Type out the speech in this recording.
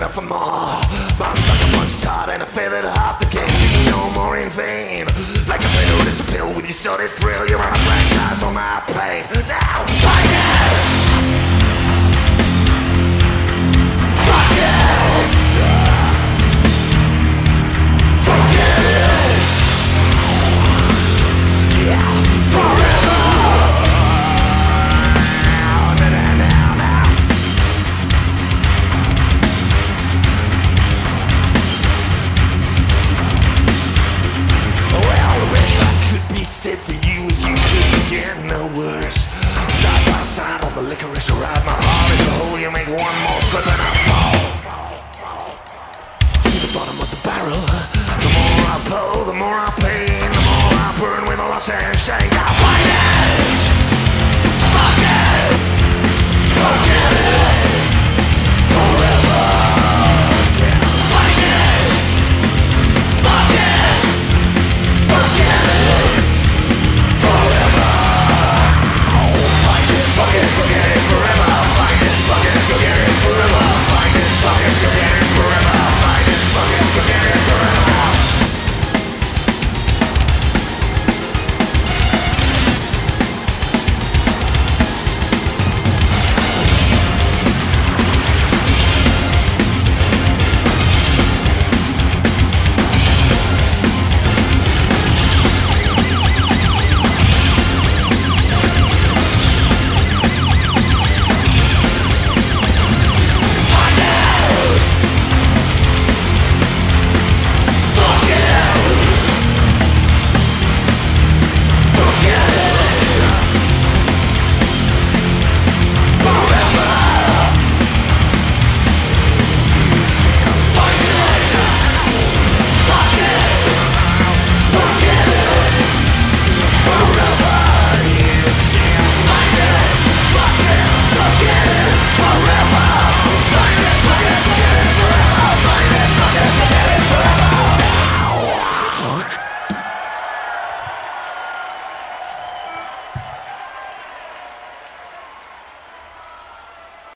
settle for more. My sucker punch tight and a feathered heart that can't be no more in vain. Like a bitter pill with your sordid thrill, you're on a franchise on my pain. Now fight it! Fuck it! Forget it! Yeah, forever! Said for you as you couldn't get no worse. Side by side on the licorice ride, my heart is a hole. You make one more slip and I fall to the bottom of the barrel. The more I blow, the more I pain, the more I burn with a loss and shame. I fight it.